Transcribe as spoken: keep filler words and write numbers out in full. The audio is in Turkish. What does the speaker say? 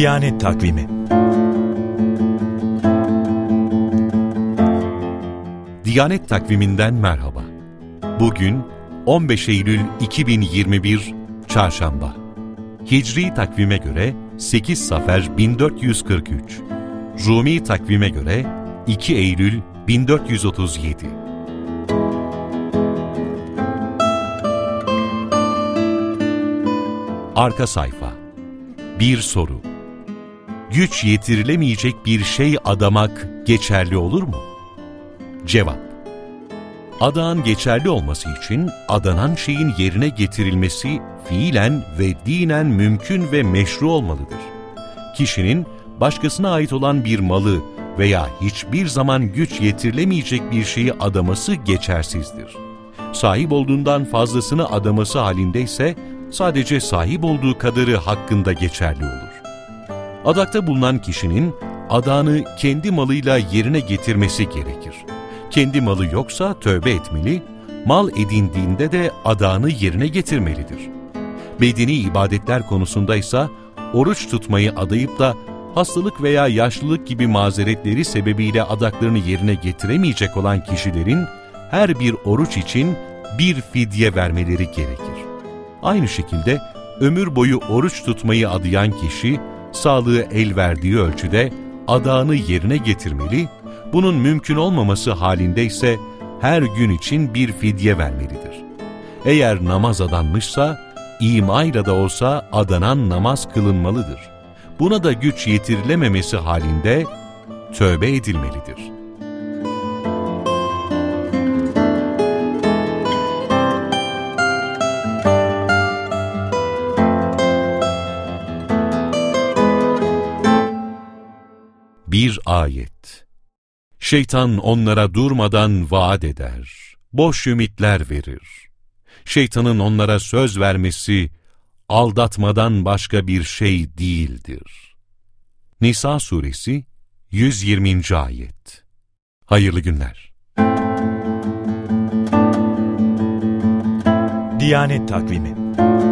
Diyanet Takvimi. Diyanet Takviminden merhaba. Bugün on beş Eylül iki bin yirmi bir Çarşamba. Hicri takvime göre sekiz Safer bin dört yüz kırk üç. Rumi takvime göre iki Eylül bin dört yüz otuz yedi. Arka sayfa. Bir soru. Güç yetirilemeyecek bir şey adamak geçerli olur mu? Cevap. Adağın geçerli olması için adanan şeyin yerine getirilmesi fiilen ve dinen mümkün ve meşru olmalıdır. Kişinin başkasına ait olan bir malı veya hiçbir zaman güç yetirilemeyecek bir şeyi adaması geçersizdir. Sahip olduğundan fazlasını adaması halindeyse sadece sahip olduğu kadarı hakkında geçerli olur. Adakta bulunan kişinin adağını kendi malıyla yerine getirmesi gerekir. Kendi malı yoksa tövbe etmeli, mal edindiğinde de adağını yerine getirmelidir. Bedeni ibadetler konusundaysa oruç tutmayı adayıp da hastalık veya yaşlılık gibi mazeretleri sebebiyle adaklarını yerine getiremeyecek olan kişilerin her bir oruç için bir fidye vermeleri gerekir. Aynı şekilde ömür boyu oruç tutmayı adayan kişi, sağlığı el verdiği ölçüde adağını yerine getirmeli, bunun mümkün olmaması halindeyse her gün için bir fidye vermelidir. Eğer namaz adanmışsa, imayla da olsa adanan namaz kılınmalıdır. Buna da güç yetirilememesi halinde tövbe edilmelidir. Bir ayet. Şeytan onlara durmadan vaat eder, boş ümitler verir. Şeytanın onlara söz vermesi, aldatmadan başka bir şey değildir. Nisa suresi yüz yirminci ayet. Hayırlı günler. Diyanet Takvimi.